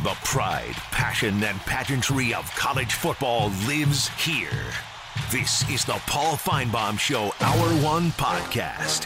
The pride, passion, and pageantry of college football lives here. This is the Paul Finebaum Show Hour 1 podcast.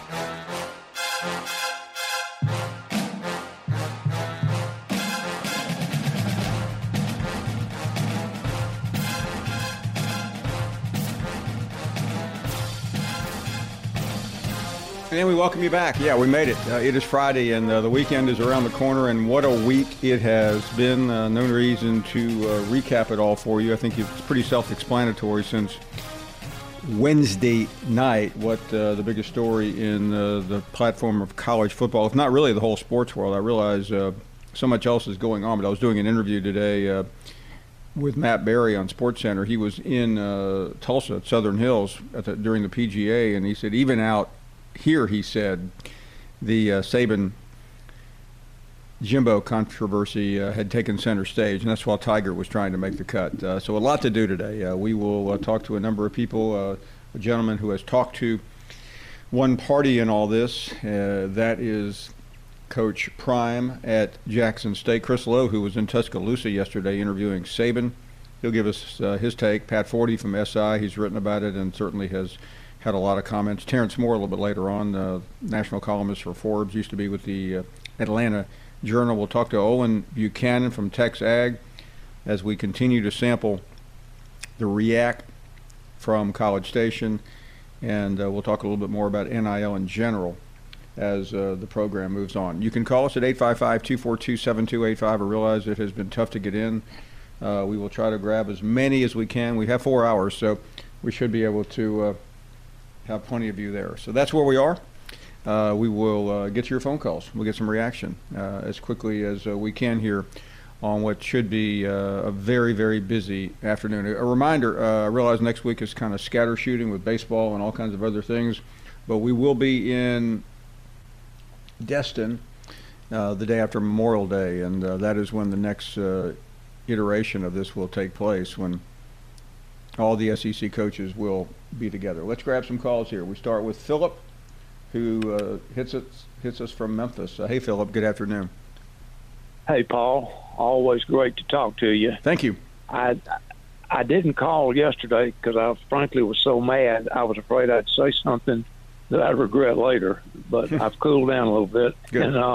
And we welcome you back. Yeah, we made it. It is Friday, and the weekend is around the corner, and what a week it has been. No reason to recap it all for you. I think it's pretty self-explanatory since Wednesday night what the biggest story in the platform of college football, if not really the whole sports world. I realize so much else is going on, but I was doing an interview today with Matt Berry on SportsCenter. He was in Tulsa at Southern Hills during the PGA, and he said even out here, he said, the Saban Jimbo controversy had taken center stage, and that's while Tiger was trying to make the cut. So a lot to do today. We will talk to a number of people, a gentleman who has talked to one party in all this. That is Coach Prime at Jackson State. Chris Lowe, who was in Tuscaloosa yesterday interviewing Saban. He'll give us his take. Pat Forty from SI, he's written about it and certainly has had a lot of comments. Terrence Moore a little bit later on, national columnist for Forbes, used to be with the Atlanta Journal. We'll talk to Olin Buchanan from Tex Ag as we continue to sample the react from College Station, and we'll talk a little bit more about NIL in general as the program moves on. You can call us at 855-242-7285. I realize it has been tough to get in. We will try to grab as many as we can. We have 4 hours, so we should be able to have plenty of you there. So that's where we are. We will get to your phone calls. We'll get some reaction as quickly as we can here on what should be a very, very busy afternoon. A reminder, I realize next week is kind of scatter shooting with baseball and all kinds of other things, but we will be in Destin the day after Memorial Day, and that is when the next iteration of this will take place, when all the SEC coaches will be together. Let's grab some calls here. We start with Philip, who hits us from Memphis. Hey, Philip. Good afternoon. Hey, Paul. Always great to talk to you. Thank you. I didn't call yesterday because I frankly was so mad. I was afraid I'd say something that I'd regret later, but I've cooled down a little bit. Good. And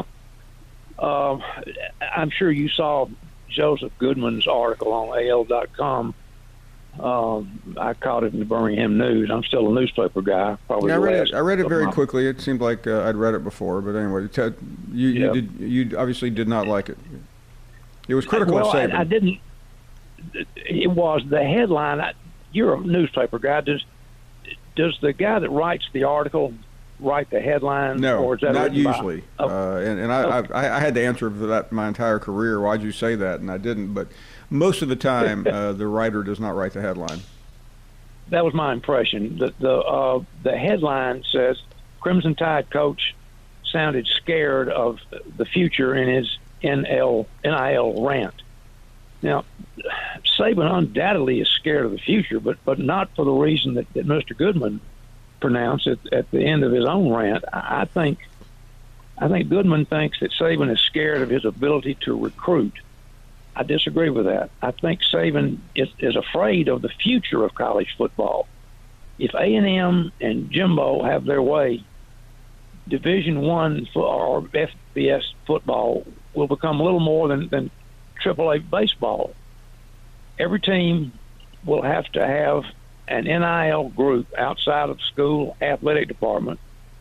I'm sure you saw Joseph Goodman's article on AL.com. I caught it in the Birmingham News. I'm still a newspaper guy. Probably. Yeah, I read it very quickly. It seemed like I'd read it before, but anyway, you obviously did not like it. It was critical of Saban. I didn't. It was the headline. You're a newspaper guy. Does the guy that writes the article write the headline? No, or is that not usually. Okay. I had to answer for that my entire career. Why'd you say that? And I didn't, but most of the time, the writer does not write the headline. That was my impression. The headline says Crimson Tide coach sounded scared of the future in his NIL rant. Now, Saban undoubtedly is scared of the future, but not for the reason that Mr. Goodman pronounced at the end of his own rant. I think Goodman thinks that Saban is scared of his ability to recruit. I disagree with that. I think Saban is afraid of the future of college football. If A&M and Jimbo have their way, Division I or FBS football will become a little more than AAA baseball. Every team will have to have an NIL group outside of school athletic department,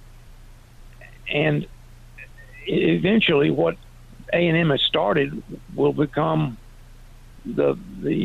and eventually what A&M has started will become that's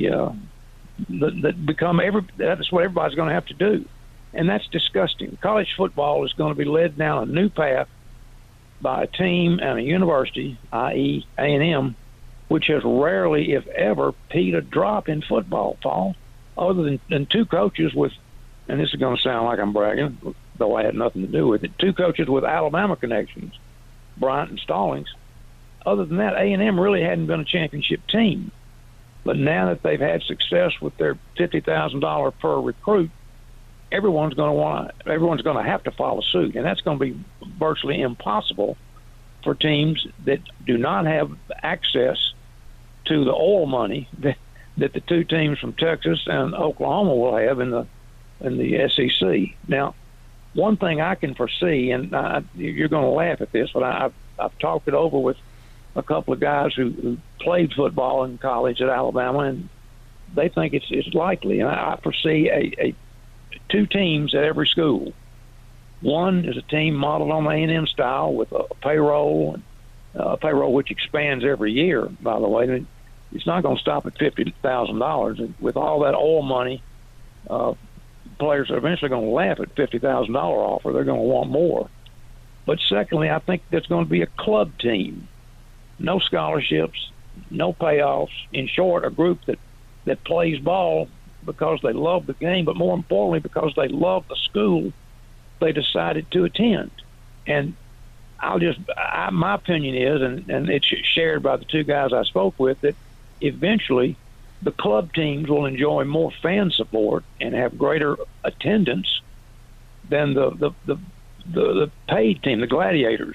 what everybody's going to have to do, and that's disgusting. College football is going to be led down a new path by a team and a university, i.e. A&M, which has rarely, if ever, peed a drop in football, Paul, other than two coaches with, and this is going to sound like I'm bragging, though I had nothing to do with it, two coaches with Alabama connections, Bryant and Stallings. Other than that, A&M really hadn't been a championship team. But now that they've had success with their $50,000 per recruit, everyone's going to have to follow suit, and that's going to be virtually impossible for teams that do not have access to the oil money that the two teams from Texas and Oklahoma will have in the SEC. Now, one thing I can foresee, and you're going to laugh at this, but I've talked it over with a couple of guys who played football in college at Alabama, and they think it's likely. And I foresee a two teams at every school. One is a team modeled on the A&M style with a payroll which expands every year, by the way. It's not going to stop at $50,000. With all that oil money, players are eventually going to laugh at $50,000 offer. They're going to want more. But secondly, I think there's going to be a club team. No scholarships, no payoffs. In short, a group that plays ball because they love the game, but more importantly, because they love the school they decided to attend. And my opinion is, and it's shared by the two guys I spoke with, that eventually the club teams will enjoy more fan support and have greater attendance than the paid team, the Gladiators.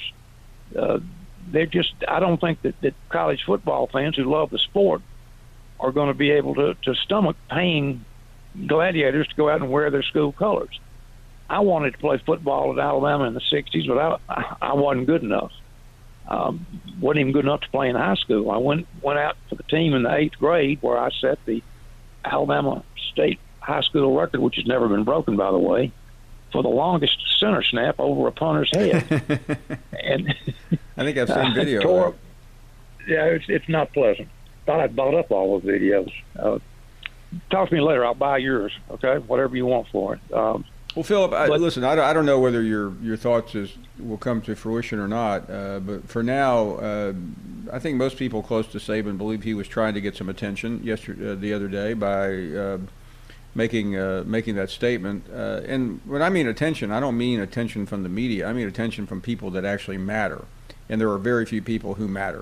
I don't think that college football fans who love the sport are going to be able to stomach paying Gladiators to go out and wear their school colors. I wanted to play football at Alabama in the 60s, but I wasn't good enough. Wasn't even good enough to play in high school. I went out for the team in the 8th grade, where I set the Alabama State high school record, which has never been broken, by the way, for the longest center snap over a punter's head. And I think I've seen video. Yeah, it's not pleasant. Thought I'd bought up all the videos. Talk to me later. I'll buy yours. Okay, whatever you want for it. Well, Philip, listen, I don't know whether your thoughts will come to fruition or not, but for now, I think most people close to Saban believe he was trying to get some attention the other day by making that statement. And when I mean attention, I don't mean attention from the media. I mean attention from people that actually matter, and there are very few people who matter.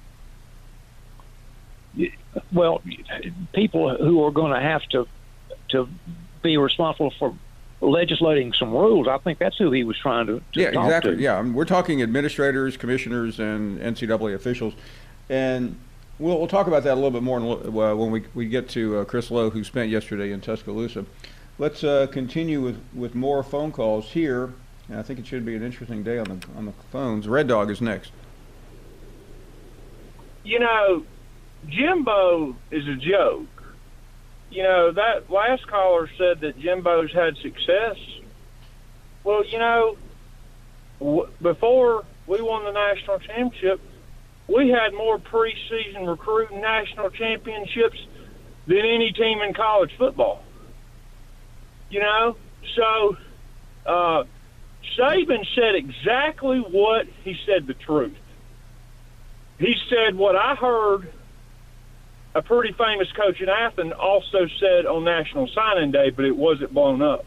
Well, people who are going to have to be responsible for legislating some rules. I think that's who he was trying to yeah, talk exactly. to. Yeah, we're talking administrators, commissioners, and NCAA officials, and we'll talk about that a little bit more when we get to Chris Lowe, who spent yesterday in Tuscaloosa. Let's continue with more phone calls here, and I think it should be an interesting day on the phones. Red Dog is next. You know, Jimbo is a joke. You know, that last caller said that Jimbo's had success. Well, you know, before we won the national championship, we had more preseason recruiting national championships than any team in college football. You know, so Saban said exactly what he said, the truth. He said what I heard a pretty famous coach in Athens also said on National Signing Day, but it wasn't blown up.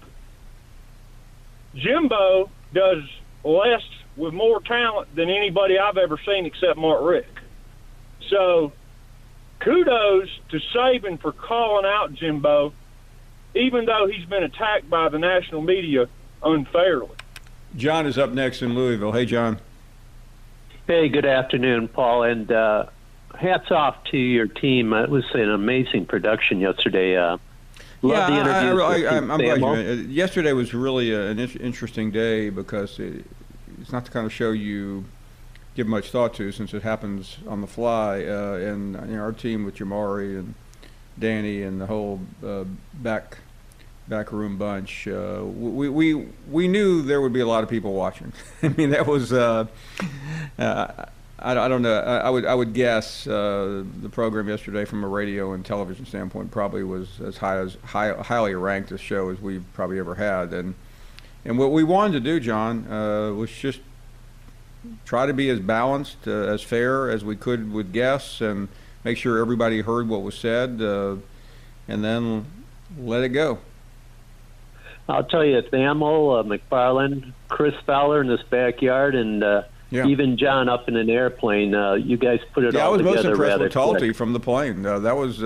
Jimbo does less with more talent than anybody I've ever seen except Mark Richt. So kudos to Saban for calling out Jimbo, even though he's been attacked by the national media unfairly. John is up next in Louisville. Hey, John. Hey, good afternoon, Paul, and hats off to your team. It was an amazing production yesterday. Love the interview. I'm glad you. Yesterday was really an interesting day because it's not the kind of show you give much thought to since it happens on the fly. And you know, our team with Jamari and Danny and the whole backroom bunch, we knew there would be a lot of people watching. I mean, that was. I don't know. I would guess the program yesterday, from a radio and television standpoint, probably was as highly ranked a show as we've probably ever had. And what we wanted to do, John, was just try to be as balanced, as fair as we could with guests, and make sure everybody heard what was said, and then let it go. I'll tell you, Thamel, McFarland, Chris Fowler in this backyard, and even John up in an airplane. You guys put it all together. Yeah, I was most impressed with Talty quick. from the plane. That was.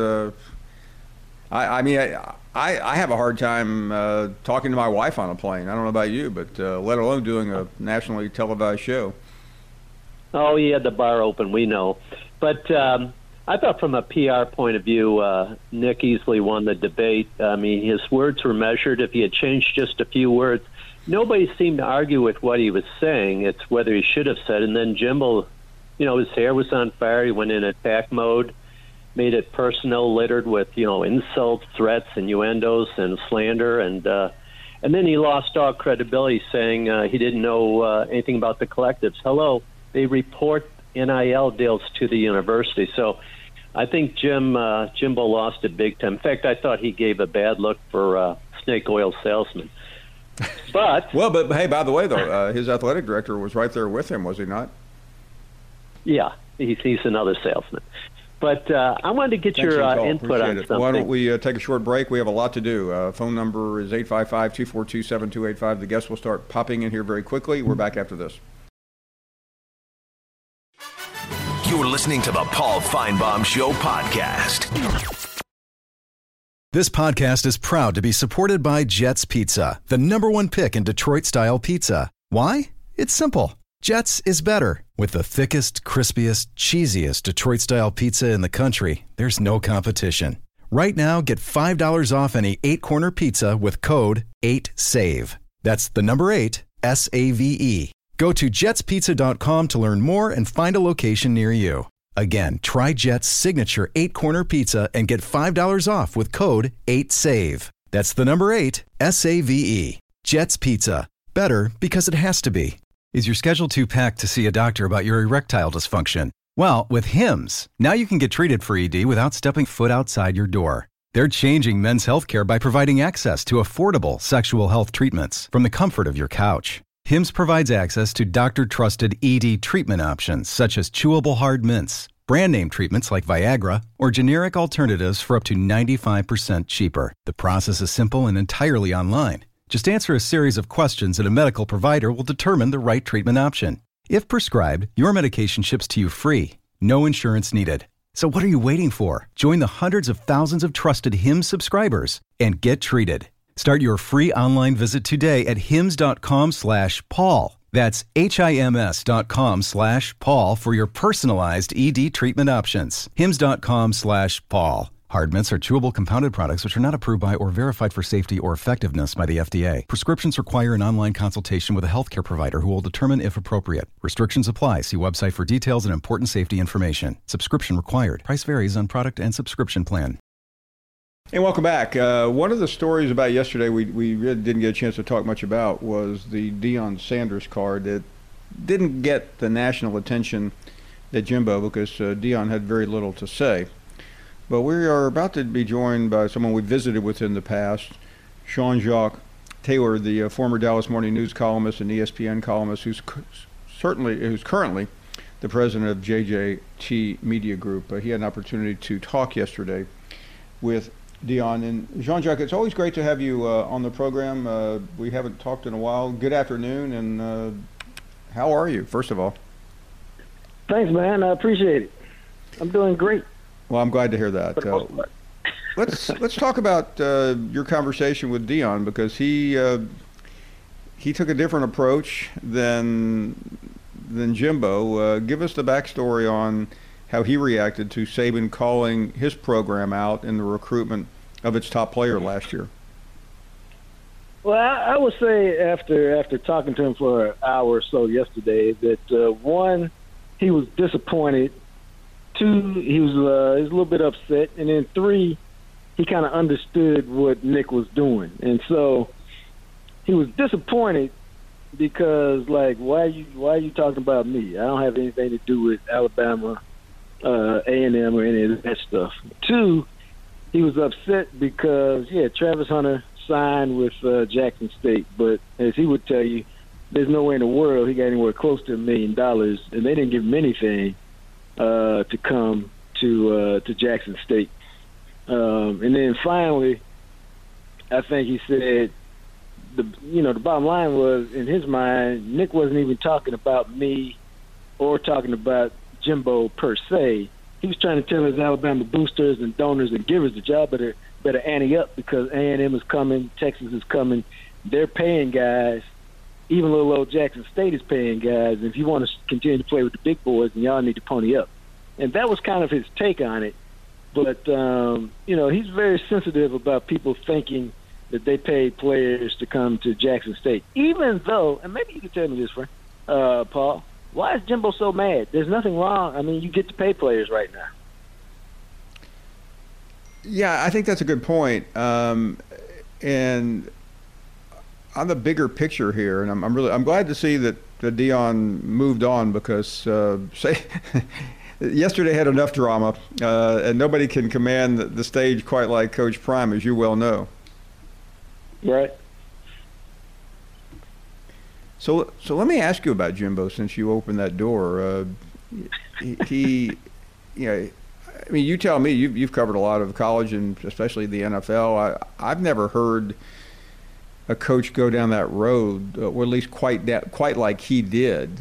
I mean, I have a hard time talking to my wife on a plane. I don't know about you, but let alone doing a nationally televised show. Oh, he had the bar open. We know, but I thought from a PR point of view, Nick easily won the debate. I mean, his words were measured. If he had changed just a few words, nobody seemed to argue with what he was saying. It's whether he should have said. And then Jimbo, his hair was on fire. He went in attack mode, made it personal, littered with, insults, threats, innuendos, and slander. And then he lost all credibility, saying he didn't know anything about the collectives. Hello, they report NIL deals to the university. So I think Jimbo lost it big time. In fact, I thought he gave a bad look for snake oil salesman. But hey, by the way, though, his athletic director was right there with him, was he not? Yeah, he's another salesman. But I wanted to get your input on something. Why don't we take a short break? We have a lot to do. Phone number is 855-242-7285. The guests will start popping in here very quickly. We're back after this. You're listening to the Paul Feinbaum Show podcast. This podcast is proud to be supported by Jets Pizza, the #1 pick in Detroit-style pizza. Why? It's simple. Jets is better. With the thickest, crispiest, cheesiest Detroit-style pizza in the country, there's no competition. Right now, get $5 off any 8-corner pizza with code 8SAVE. That's the number 8, SAVE. Go to jetspizza.com to learn more and find a location near you. Again, try Jet's signature 8-corner pizza and get $5 off with code 8SAVE. That's the number 8, SAVE. Jet's Pizza. Better because it has to be. Is your schedule too packed to see a doctor about your erectile dysfunction? Well, with Hims, now you can get treated for ED without stepping foot outside your door. They're changing men's healthcare by providing access to affordable sexual health treatments from the comfort of your couch. Hims provides access to doctor-trusted ED treatment options such as chewable hard mints, brand-name treatments like Viagra, or generic alternatives for up to 95% cheaper. The process is simple and entirely online. Just answer a series of questions and a medical provider will determine the right treatment option. If prescribed, your medication ships to you free. No insurance needed. So what are you waiting for? Join the hundreds of thousands of trusted Hims subscribers and get treated. Start your free online visit today at hims.com/Paul. That's HIMS.com/Paul for your personalized ED treatment options. hims.com/Paul. Hard mints are chewable compounded products which are not approved by or verified for safety or effectiveness by the FDA. Prescriptions require an online consultation with a healthcare provider who will determine if appropriate. Restrictions apply. See website for details and important safety information. Subscription required. Price varies on product and subscription plan. And welcome back. One of the stories about yesterday we really didn't get a chance to talk much about was the Deion Sanders card that didn't get the national attention that Jimbo, because Deion had very little to say. But we are about to be joined by someone we visited with in the past, Jean-Jacques Taylor, the former Dallas Morning News columnist and ESPN columnist, who's currently the president of JJT Media Group. He had an opportunity to talk yesterday with Deion. And Jean-Jacques, it's always great to have you on the program. We haven't talked in a while. Good afternoon, and how are you, first of all? Thanks, man. I appreciate it. I'm doing great. Well, I'm glad to hear that. Let's talk about your conversation with Deion, because he took a different approach than Jimbo. Give us the backstory on how he reacted to Saban calling his program out in the recruitment of its top player last year. Well, I would say after talking to him for an hour or so yesterday that one, he was disappointed. Two, he was a little bit upset, and then three, he kind of understood what Nick was doing, and so he was disappointed because, like, why are you talking about me? I don't have anything to do with Alabama, A&M, or any of that stuff. Two, he was upset because Travis Hunter signed with Jackson State, but as he would tell you, there's no way in the world he got anywhere close to $1 million, and they didn't give him anything to come to Jackson State. And then finally, I think he said the bottom line was, in his mind, Nick wasn't even talking about me or talking about Jimbo per se. He was trying to tell his Alabama boosters and donors and givers the job better ante up, because A&M is coming, Texas is coming. They're paying guys. Even little old Jackson State is paying guys. And if you want to continue to play with the big boys, then y'all need to pony up. And that was kind of his take on it. But, he's very sensitive about people thinking that they paid players to come to Jackson State. Even though, and maybe you can tell me this, Frank, Paul, why is Jimbo so mad? There's nothing wrong. I mean, you get to pay players right now. Yeah, I think that's a good point. And on the bigger picture here, and I'm glad to see that Deion moved on, because yesterday had enough drama, and nobody can command the stage quite like Coach Prime, as you well know. Right. So let me ask you about Jimbo, since you opened that door. He I mean, you tell me. You've covered a lot of college and especially the NFL. I've never heard a coach go down that road, or at least quite like he did.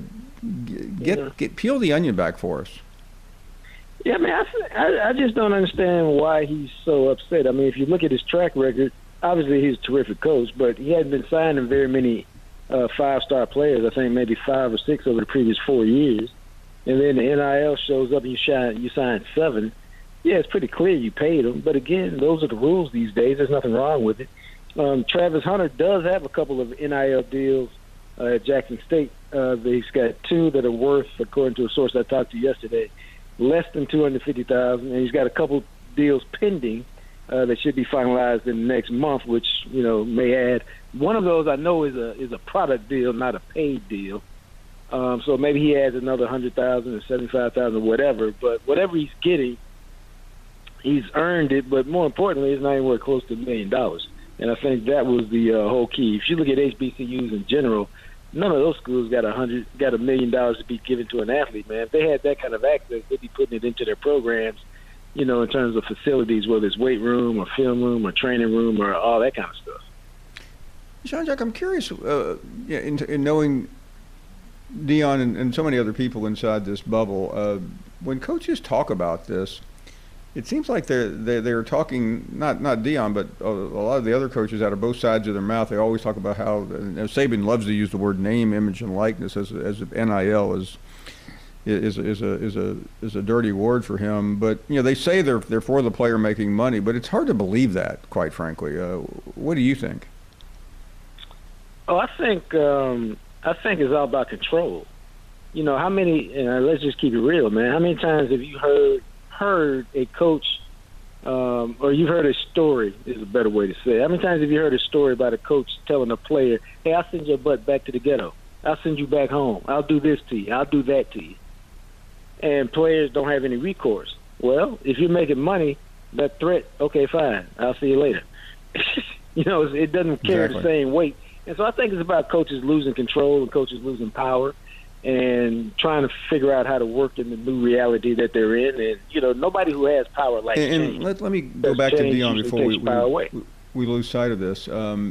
Peel the onion back for us. Yeah, I mean, I just don't understand why he's so upset. I mean, if you look at his track record, obviously he's a terrific coach, but he hadn't been signing very many five-star players. I think maybe 5 or 6 over the previous 4 years. And then the NIL shows up and you sign 7. Yeah, it's pretty clear you paid them. But again, those are the rules these days. There's nothing wrong with it. Travis Hunter does have a couple of NIL deals at Jackson State. He's got 2 that are worth, according to a source I talked to yesterday, less than $250,000, and he's got a couple deals pending that should be finalized in the next month, which may add. One of those I know is a product deal, not a paid deal. So maybe he adds another $100,000 or $75,000 or whatever. But whatever he's getting, he's earned it. But more importantly, it's not anywhere close to $1 million. And I think that was the whole key. If you look at HBCUs in general, none of those schools got $1 million to be given to an athlete, man. If they had that kind of access, they'd be putting it into their programs, in terms of facilities, whether it's weight room or film room or training room or all that kind of stuff. Jean-Jacques, I'm curious, in knowing Deion and so many other people inside this bubble, when coaches talk about this, it seems like they're talking, not Deion, but a lot of the other coaches out of both sides of their mouth. They always talk about how Saban loves to use the word name, image, and likeness, as NIL is a dirty word for him. But they say they're for the player making money, but it's hard to believe that, quite frankly. What do you think? Oh, I think it's all about control. How many? Let's just keep it real, man. How many times have you heard a coach, or you've heard a story? Is a better way to say it. How many times have you heard a story about a coach telling a player, "Hey, I'll send your butt back to the ghetto. I'll send you back home. I'll do this to you. I'll do that to you." And players don't have any recourse. Well, if you're making money, that threat, okay, fine. I'll see you later. It doesn't carry the same weight. And so I think it's about coaches losing control and coaches losing power and trying to figure out how to work in the new reality that they're in. And, nobody who has power likes change. And let me go back to Deion before we lose sight of this.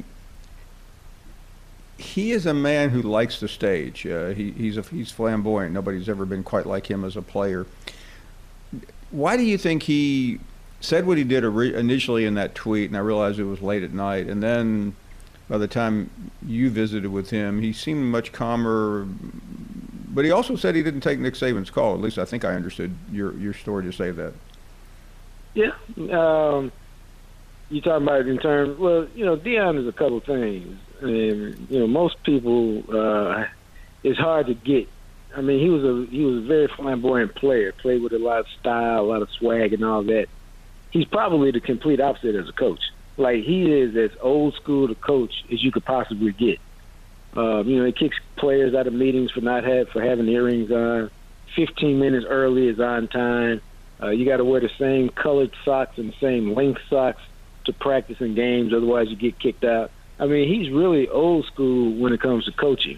He is a man who likes the stage. He's flamboyant. Nobody's ever been quite like him as a player. Why do you think he said what he did initially in that tweet, and I realized it was late at night, and then by the time you visited with him, he seemed much calmer, but he also said he didn't take Nick Saban's call. At least I think I understood your story to say that. Yeah. You talking about it in terms, Deion is a couple of things. And, most people, it's hard to get. I mean, he was a very flamboyant player, played with a lot of style, a lot of swag and all that. He's probably the complete opposite as a coach. Like, he is as old school a coach as you could possibly get. He kicks players out of meetings for having earrings on. 15 minutes early is on time. You got to wear the same colored socks and the same length socks to practice in games, otherwise you get kicked out. I mean, he's really old school when it comes to coaching.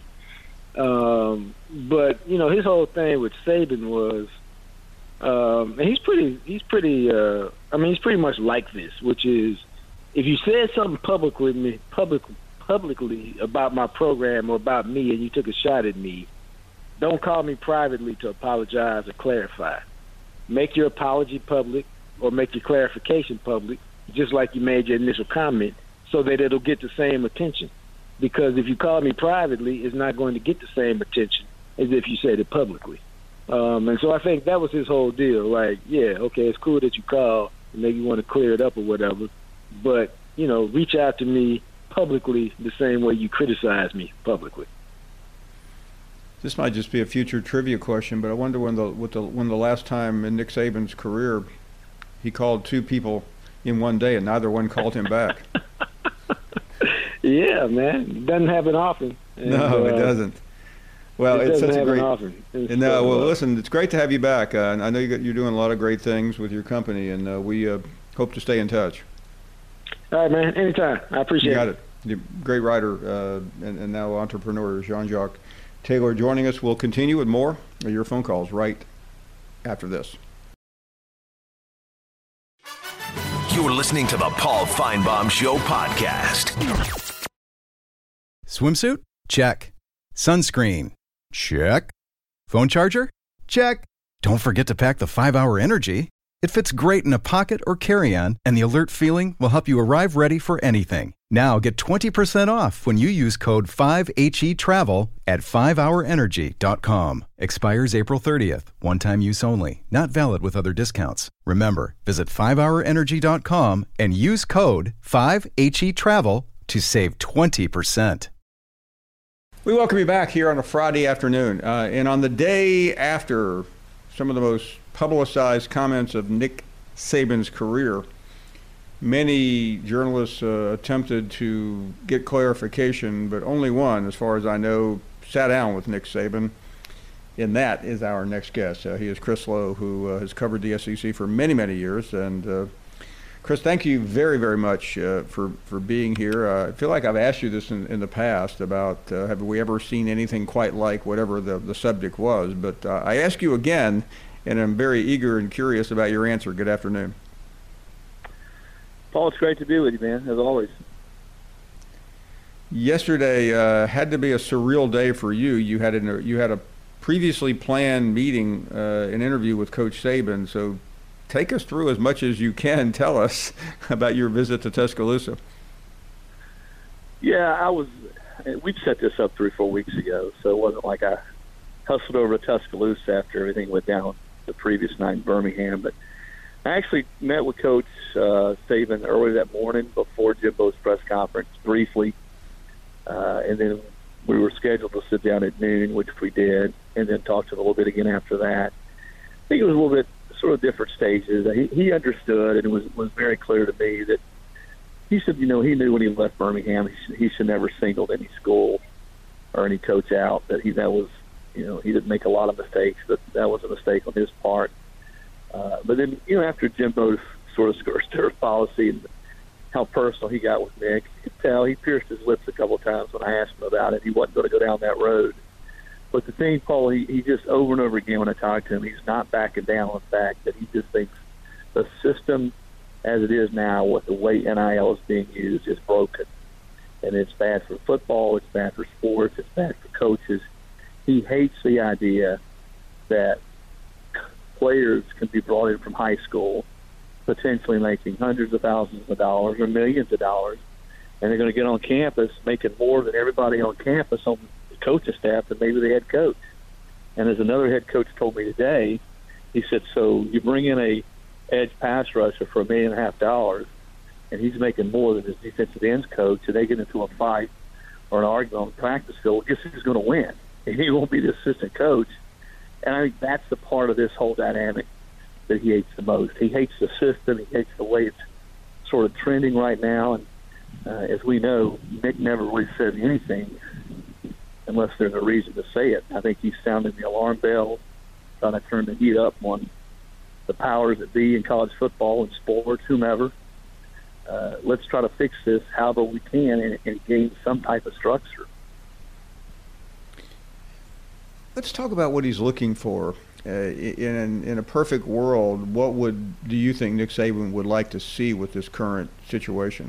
But his whole thing with Saban was, and he's pretty much like this, which is, if you said something publicly about my program or about me and you took a shot at me, don't call me privately to apologize or clarify. Make your apology public or make your clarification public, just like you made your initial comment, so that it'll get the same attention. Because if you call me privately, it's not going to get the same attention as if you said it publicly. And so I think that was his whole deal. Like, yeah, okay, it's cool that you call and maybe you want to clear it up or whatever, but, reach out to me publicly the same way you criticize me publicly. This might just be a future trivia question, but I wonder when the last time in Nick Saban's career he called two people in one day and neither one called him back. Yeah, man, it doesn't happen often. And, no, it doesn't. Well, it's such a great. Well, listen, it's great to have you back. I know you're doing a lot of great things with your company, and we hope to stay in touch. All right, man. Anytime. I appreciate it. You got it. The great writer and now entrepreneur Jean-Jacques Taylor joining us. We'll continue with more of your phone calls right after this. You're listening to the Paul Feinbaum Show podcast. Swimsuit? Check. Sunscreen? Check. Phone charger? Check. Don't forget to pack the 5-Hour Energy. It fits great in a pocket or carry-on, and the alert feeling will help you arrive ready for anything. Now get 20% off when you use code 5HETRAVEL at 5hourenergy.com. Expires April 30th. One-time use only. Not valid with other discounts. Remember, visit 5hourenergy.com and use code 5HETRAVEL to save 20%. We welcome you back here on a Friday afternoon. And on the day after some of the most publicized comments of Nick Saban's career, many journalists attempted to get clarification, but only one, as far as I know, sat down with Nick Saban. And that is our next guest. He is Chris Lowe, who has covered the SEC for many, many years. And Chris, thank you very, very much for being here. I feel like I've asked you this in the past about have we ever seen anything quite like whatever the subject was. But I ask you again, and I'm very eager and curious about your answer. Good afternoon. Paul, it's great to be with you, man, as always. Yesterday had to be a surreal day for you. You had a previously planned meeting, an interview with Coach Saban. So take us through as much as you can. Tell us about your visit to Tuscaloosa. Yeah, we'd set this up 3 or 4 weeks ago, so it wasn't like I hustled over to Tuscaloosa after everything went down the previous night in Birmingham. But I actually met with Coach Saban early that morning before Jimbo's press conference briefly, and then we were scheduled to sit down at noon, which we did, and then talked to him a little bit again after that. I think it was a little bit sort of different stages. He understood, and it was very clear to me that he said, he knew when he left Birmingham he should never singled any school or any coach out. That was, he didn't make a lot of mistakes, but that was a mistake on his part. But then, after Jimbo sort of stir policy and how personal he got with Nick, you could tell he pierced his lips a couple of times when I asked him about it. He wasn't going to go down that road. But the thing, Paul, he just over and over again when I talked to him, he's not backing down on the fact that he just thinks the system as it is now with the way NIL is being used is broken. And it's bad for football, it's bad for sports, it's bad for coaches. He hates the idea that players can be brought in from high school, potentially making hundreds of thousands of dollars or millions of dollars, and they're going to get on campus making more than everybody on campus on the coaching staff than maybe the head coach. And as another head coach told me today, he said, so you bring in a edge pass rusher for $1.5 million, and he's making more than his defensive ends coach, and they get into a fight or an argument on the practice field, guess who's going to win? And he won't be the assistant coach. And I think that's the part of this whole dynamic that he hates the most. He hates the system. He hates the way it's sort of trending right now. And as we know, Nick never really said anything unless there's a reason to say it. I think he's sounding the alarm bell, trying to turn the heat up on the powers that be in college football and sports, whomever. Let's try to fix this however we can and gain some type of structure. Let's talk about what he's looking for. In a perfect world, what do you think Nick Saban would like to see with this current situation?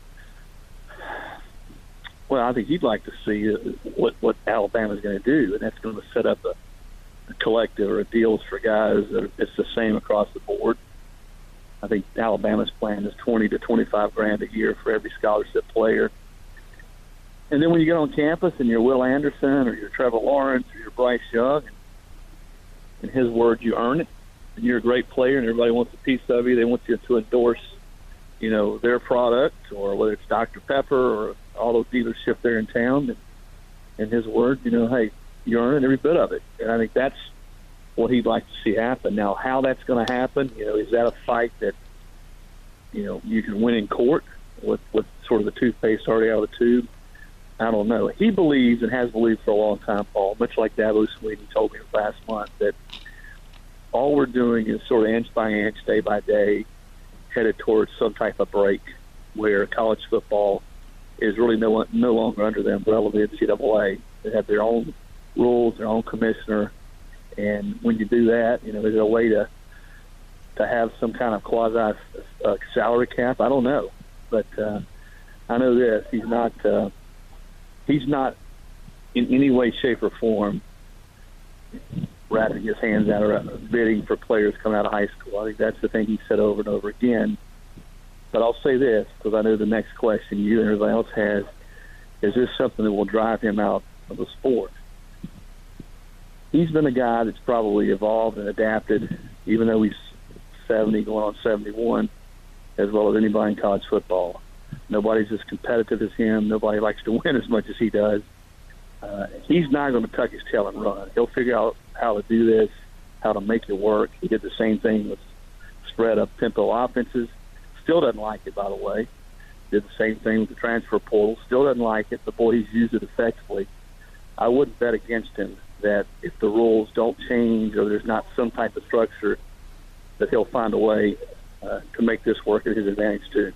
Well, I think he'd like to see what Alabama's going to do, and that's going to set up a collective or a deals for guys that it's the same across the board. I think Alabama's plan is $20 to $25,000 a year for every scholarship player. And then when you get on campus and you're Will Anderson or you're Trevor Lawrence or you're Bryce Young, in his words, you earn it. And you're a great player, and everybody wants a piece of you. They want you to endorse, their product, or whether it's Dr. Pepper or all those dealerships there in town. And in his words, hey, you earn every bit of it. And I think that's what he'd like to see happen. Now, how that's going to happen, is that a fight that, you can win in court with sort of the toothpaste already out of the tube? I don't know. He believes and has believed for a long time, Paul, much like Dabo Swinney told me last month, that all we're doing is sort of inch by inch, day by day, headed towards some type of break where college football is really no longer under the umbrella of the NCAA. They have their own rules, their own commissioner, and when you do that, is there a way to have some kind of quasi salary cap? I don't know, but I know this: he's not in any way, shape, or form wrapping his hands out or bidding for players coming out of high school. I think that's the thing he said over and over again. But I'll say this, because I know the next question you and everybody else has: is this something that will drive him out of the sport? He's been a guy that's probably evolved and adapted, even though he's 70 going on 71, as well as anybody in college football. Nobody's as competitive as him. Nobody likes to win as much as he does. He's not going to tuck his tail and run. He'll figure out how to do this, how to make it work. He did the same thing with spread up tempo offenses. Still doesn't like it, by the way. Did the same thing with the transfer portal. Still doesn't like it, but boy, he's used it effectively. I wouldn't bet against him that if the rules don't change or there's not some type of structure, that he'll find a way to make this work at his advantage too.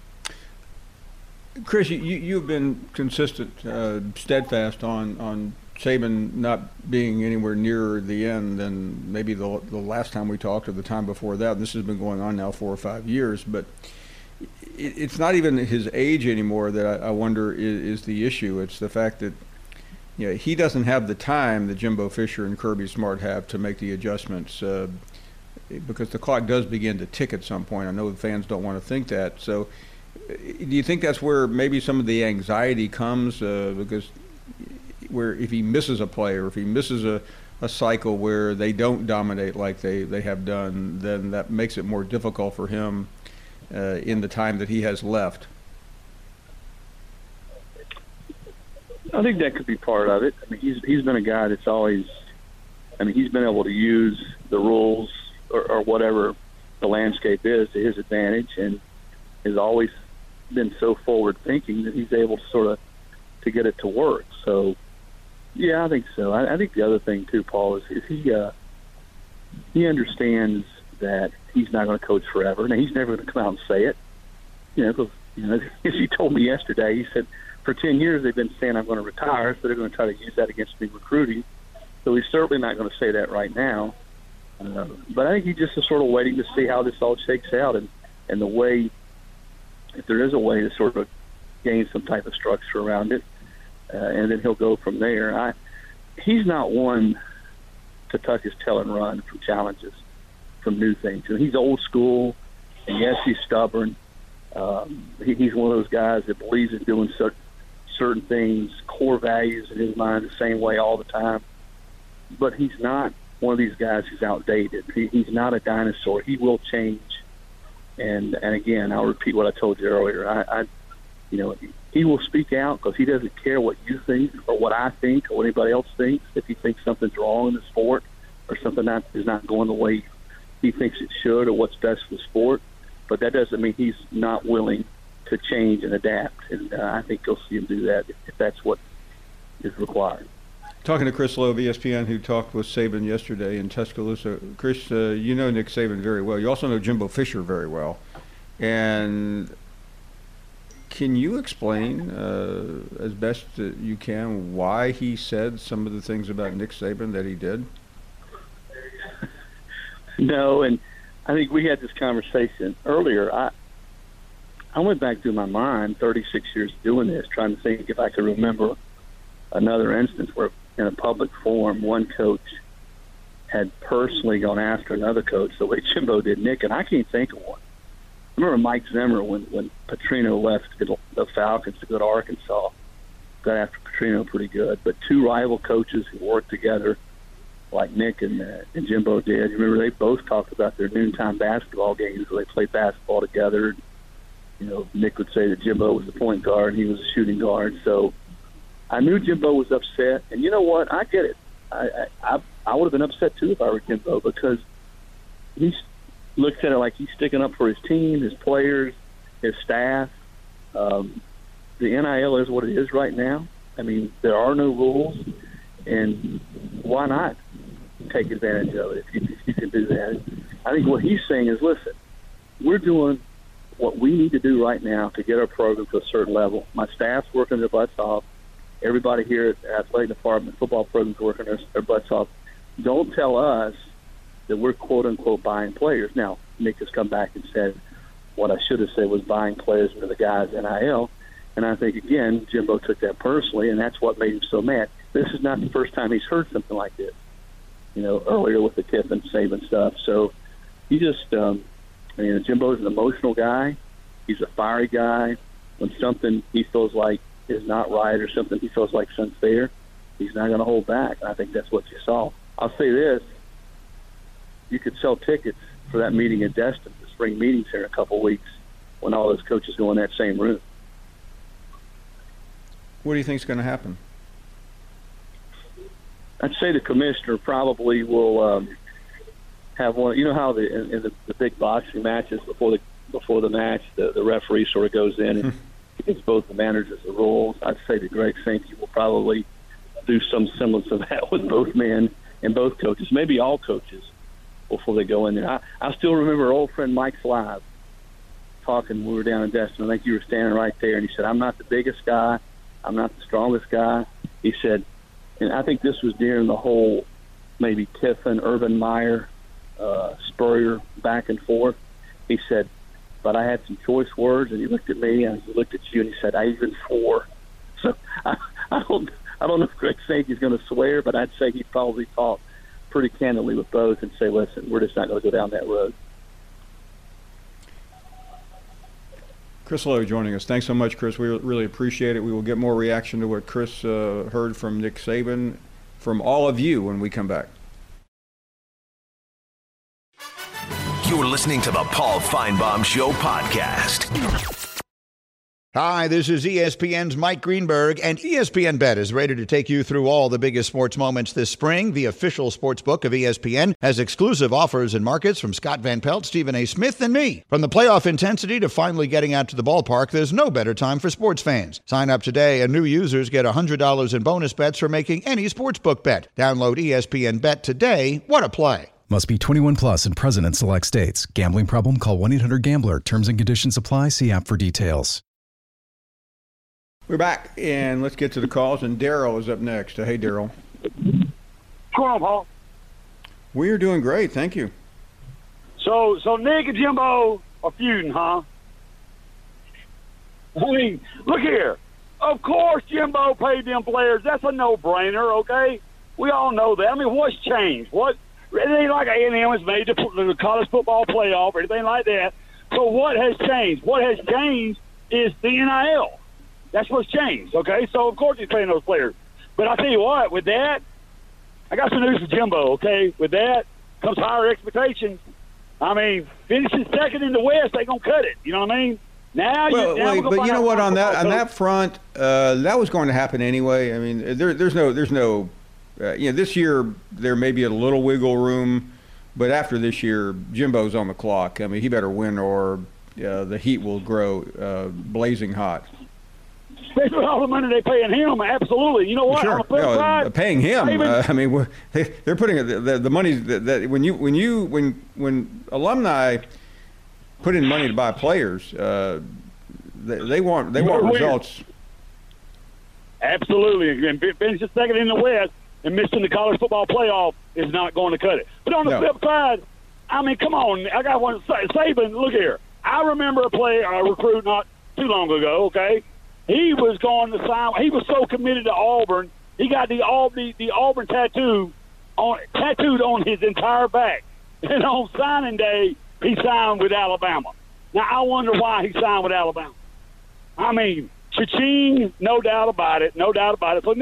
Chris, you've been consistent, steadfast on Saban not being anywhere nearer the end than maybe the last time we talked or the time before that. And this has been going on now 4 or 5 years. But it's not even his age anymore that I wonder is the issue. It's the fact that he doesn't have the time that Jimbo Fisher and Kirby Smart have to make the adjustments because the clock does begin to tick at some point. I know the fans don't want to think that. So do you think that's where maybe some of the anxiety comes? Because where if he misses a play or if he misses a cycle where they don't dominate like they have done, then that makes it more difficult for him in the time that he has left. I think that could be part of it. I mean, he's been a guy that's always, he's been able to use the rules or whatever the landscape is to his advantage, and has always been so forward thinking that he's able to sort of to get it to work. So, yeah, I think so. I think the other thing too, Paul, is he understands that he's not going to coach forever. Now, he's never going to come out and say it. Because as he told me yesterday, he said, for 10 years they've been saying I'm going to retire, so they're going to try to use that against me recruiting. So he's certainly not going to say that right now. But I think he's just sort of waiting to see how this all shakes out and the way, if there is a way to sort of gain some type of structure around it, and then he'll go from there. He's not one to tuck his tail and run from challenges, from new things. And he's old school, and yes, he's stubborn. He's one of those guys that believes in doing certain things, core values in his mind the same way all the time. But he's not one of these guys who's outdated. He's not a dinosaur. He will change. And again, I'll repeat what I told you earlier. He will speak out because he doesn't care what you think or what I think or what anybody else thinks. If he thinks something's wrong in the sport or something that is not going the way he thinks it should or what's best for the sport, but that doesn't mean he's not willing to change and adapt. And I think you'll see him do that if that's what is required. Talking to Chris Lowe of ESPN, who talked with Saban yesterday in Tuscaloosa. Chris, you know Nick Saban very well. You also know Jimbo Fisher very well. And can you explain, as best you can, why he said some of the things about Nick Saban that he did? No, and I think we had this conversation earlier. I went back through my mind 36 years doing this, trying to think if I could remember another instance where in a public forum one coach had personally gone after another coach the way Jimbo did Nick, and I can't think of one. I remember Mike Zimmer when Petrino left the Falcons to go to Arkansas, got after Petrino pretty good, but two rival coaches who worked together like Nick and Jimbo did. Remember, they both talked about their noontime basketball games where they played basketball together. You know, Nick would say that Jimbo was the point guard and he was the shooting guard. So I knew Jimbo was upset. And you know what? I get it. I would have been upset too if I were Jimbo, because he looks at it like he's sticking up for his team, his players, his staff. The NIL is what it is right now. I mean, there are no rules, and why not take advantage of it if you can do that? I think what he's saying is, listen, we're doing what we need to do right now to get our program to a certain level. My staff's working their butts off. Everybody here at the athletic department, football program's working their butts off. Don't tell us that we're quote-unquote buying players. Now, Nick has come back and said what I should have said was buying players into the guys' NIL. And I think, again, Jimbo took that personally, and that's what made him so mad. This is not the first time he's heard something like this, you know, earlier with the Kiffin, Saban stuff. So he just, Jimbo's an emotional guy. He's a fiery guy. When something he feels like is not right or something he feels like is unfair, he's not going to hold back. And I think that's what you saw. I'll say this. You could sell tickets for that meeting in Destin, the spring meetings here in a couple of weeks, when all those coaches go in that same room. What do you think is going to happen? I'd say the commissioner probably will have one. You know how in the big boxing matches before the match, the referee sort of goes in and gives both the managers the rules. I'd say that Greg Sankey will probably do some semblance of that with both men and both coaches, maybe all coaches, before they go in there. I still remember our old friend Mike Slive talking when we were down in Destin. I think you were standing right there, and he said, "I'm not the biggest guy. I'm not the strongest guy." He said, and I think this was during the whole maybe Kiffin, Urban Meyer, Spurrier back and forth. He said, but I had some choice words, and he looked at me and he looked at you and he said, "I even swore." So I don't know if Greg Sankey's going to swear, but I'd say he probably talked pretty candidly with both and say, listen, we're just not going to go down that road. Chris Lowe joining us. Thanks so much, Chris. We really appreciate it. We will get more reaction to what Chris heard from Nick Saban from all of you when we come back. You're listening to the Paul Feinbaum Show podcast. Hi, this is ESPN's Mike Greenberg, and ESPN Bet is ready to take you through all the biggest sports moments this spring. The official sports book of ESPN has exclusive offers and markets from Scott Van Pelt, Stephen A. Smith, and me. From the playoff intensity to finally getting out to the ballpark, there's no better time for sports fans. Sign up today, and new users get $100 in bonus bets for making any sportsbook bet. Download ESPN Bet today. What a play. Must be 21 plus and present in select states. Gambling problem? Call 1-800-GAMBLER. Terms and conditions apply. See app for details. We're back, and let's get to the calls, and Daryl is up next. Hey, Daryl. Come on, Paul. We're doing great, thank you. So Nick and Jimbo are feuding, huh? I mean, look here. Of course Jimbo paid them players. That's a no-brainer, okay? We all know that. I mean, what's changed? It ain't like A&M has made the college football playoff or anything like that. So what has changed? What has changed is the NIL. That's what's changed, okay? So, of course, he's paying those players. But I'll tell you what, with that, I got some news for Jimbo, okay? With that comes higher expectations. I mean, finishing second in the West, they going to cut it. You know what I mean? But you know what? On that front, that was going to happen anyway. I mean, there's no this year there may be a little wiggle room, but after this year, Jimbo's on the clock. I mean, he better win or the heat will grow blazing hot. Especially all the money they paying him, absolutely. You know what? Sure. On the flip side, paying him. I mean, they're putting the money that when alumni put in money to buy players, they want results. Absolutely, and finishing second in the West and missing the college football playoff is not going to cut it. But on the flip side, I mean, come on, I got one. Saban, look here. I remember a recruit not too long ago. Okay. He was going to sign. He was so committed to Auburn. He got the Auburn tattooed on his entire back. And on signing day, he signed with Alabama. Now I wonder why he signed with Alabama. I mean, cha-ching, no doubt about it. No doubt about it. So Nick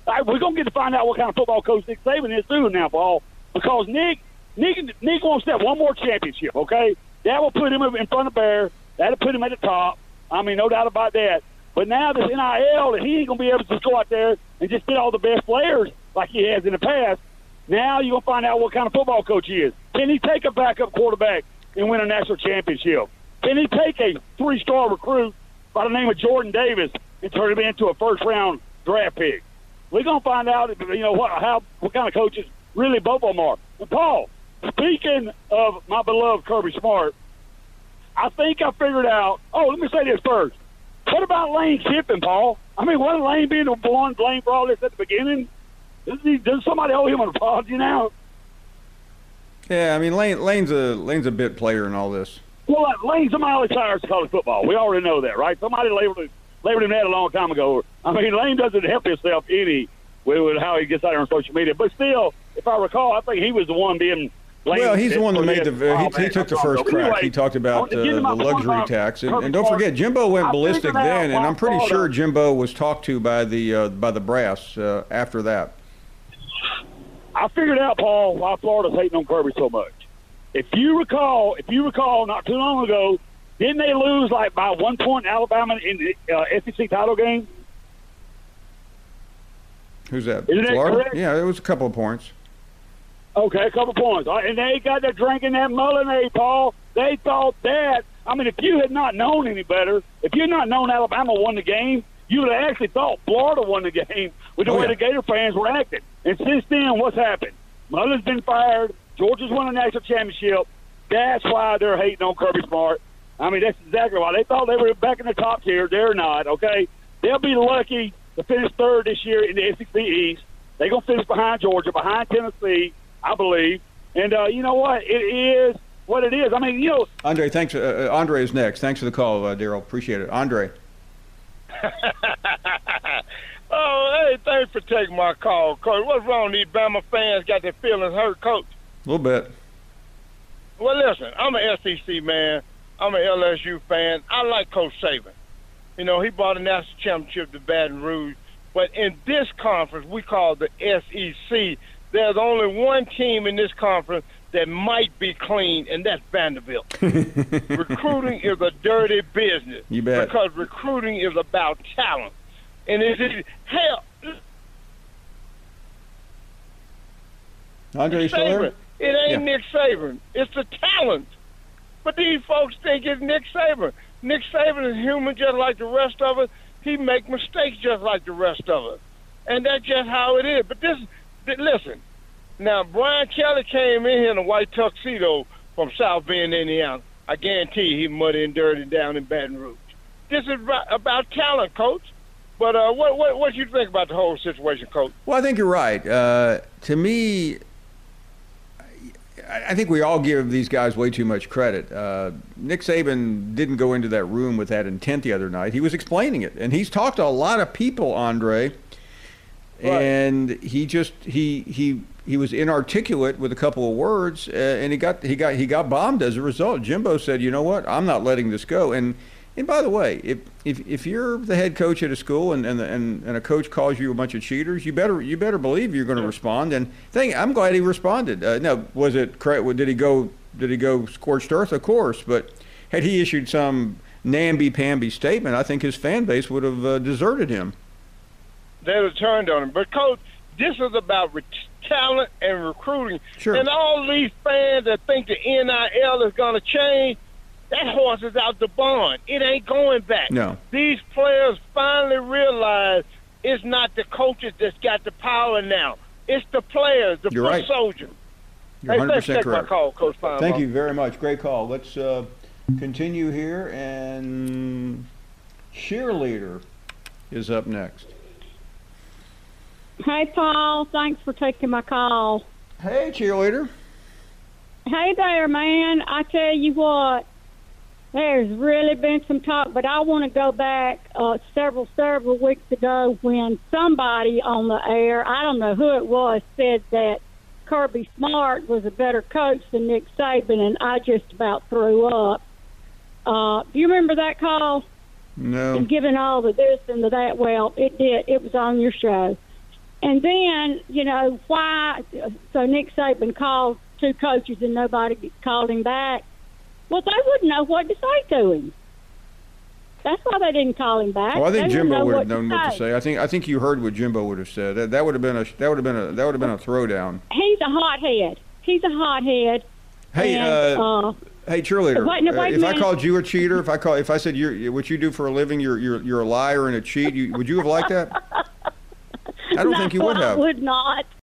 we're going to get to find out what kind of football coach Nick Saban is too now, Paul, because Nick wants to have one more championship, okay? That will put him in front of Bear. That'll put him at the top. I mean, no doubt about that. But now this NIL, that he ain't going to be able to just go out there and just get all the best players like he has in the past. Now you're going to find out what kind of football coach he is. Can he take a backup quarterback and win a national championship? Can he take a 3-star recruit by the name of Jordan Davis and turn him into a first-round draft pick? We're going to find out, what kind of coaches really both of them are. And Paul, speaking of my beloved Kirby Smart, I think I figured out. Oh, let me say this first. What about Lane Kiffin, Paul? I mean, wasn't Lane being the one blamed for all this at the beginning? Does somebody owe him an apology now? Yeah, I mean, Lane's a bit player in all this. Well, Lane's a Miley Cyrus of college football. We already know that, right? Somebody labeled him that a long time ago. I mean, Lane doesn't help himself any with how he gets out there on social media. But still, if I recall, I think he was the one being blamed. Well, he's the one that made he took the first crack. Anyway, he talked about the luxury tax. And don't forget, Jimbo went ballistic then, and I'm pretty sure Jimbo was talked to by the brass after that. I figured out, Paul, why Florida's hating on Kirby so much. If you recall, not too long ago, didn't they lose like by 1 point Alabama in the SEC title game? Who's that? Isn't that Florida? correct? Yeah, it was a couple of points. Okay, a couple points. And they got there drinking that Mullinade, Paul. They thought that. I mean, if you had not known any better, if you had not known Alabama won the game, you would have actually thought Florida won the game with the way the Gator fans were acting. And since then, what's happened? Mullen's been fired. Georgia's won a national championship. That's why they're hating on Kirby Smart. I mean, that's exactly why. They thought they were back in the top tier. They're not, okay? They'll be lucky to finish third this year in the SEC East. They're going to finish behind Georgia, behind Tennessee, I believe. And you know what? It is what it is. I mean, Andre, thanks. Andre is next. Thanks for the call, Daryl. Appreciate it. Andre. Oh, hey, thanks for taking my call, Coach. What's wrong? These Bama fans got their feelings hurt, Coach? A little bit. Well, listen, I'm an SEC man. I'm an LSU fan. I like Coach Saban. You know, he brought a national championship to Baton Rouge. But in this conference, we call the SEC, there's only one team in this conference that might be clean, and that's Vanderbilt. Recruiting is a dirty business. You bet. Because recruiting is about talent. And hell, Andre, you still there? It ain't Nick Saban. It's the talent. But these folks think it's Nick Saban. Nick Saban is human just like the rest of us. He make mistakes just like the rest of us. And that's just how it is. But listen, now Brian Kelly came in here in a white tuxedo from South Bend, Indiana. I guarantee he's muddy and dirty down in Baton Rouge. This is about talent, Coach. But what do you think about the whole situation, Coach? Well, I think you're right. To me, I think we all give these guys way too much credit. Nick Saban didn't go into that room with that intent the other night. He was explaining it, and he's talked to a lot of people, Andre. Right. And he was inarticulate with a couple of words, and he got bombed as a result. Jimbo said, "You know what? I'm not letting this go." And by the way, if you're the head coach at a school and a coach calls you a bunch of cheaters, you better believe you're going to respond. And I'm glad he responded. Now, was it correct? Did he go scorched earth? Of course, but had he issued some namby-pamby statement, I think his fan base would have deserted him. They'd have turned on him. But Coach, this is about talent and recruiting. Sure. And all these fans that think the NIL is going to change. That horse is out the barn. It ain't going back. No. These players finally realize it's not the coaches that's got the power now. It's the players, the foot soldiers. You're 100% correct. My call, Coach Feinbaum. Thank you very much. Great call. Let's continue here, and Cheerleader is up next. Hey, Paul. Thanks for taking my call. Hey, Cheerleader. Hey there, man. I tell you what. There's really been some talk, but I want to go back several weeks ago when somebody on the air, I don't know who it was, said that Kirby Smart was a better coach than Nick Saban, and I just about threw up. Do you remember that call? No. And given all the this and the that, well, it did. It was on your show. And then, why? So Nick Saban called 2 coaches and nobody called him back. Well, they wouldn't know what to say to him. That's why they didn't call him back. Well, I think they Jimbo would have known what to say. I think you heard what Jimbo would have said. That would have been a throwdown. He's a hothead. Hey, and, hey, cheerleader. Wait if I called you a cheater, if I said what you do for a living, you're a liar and a cheat, would you have liked that? I don't think you would have. I would not.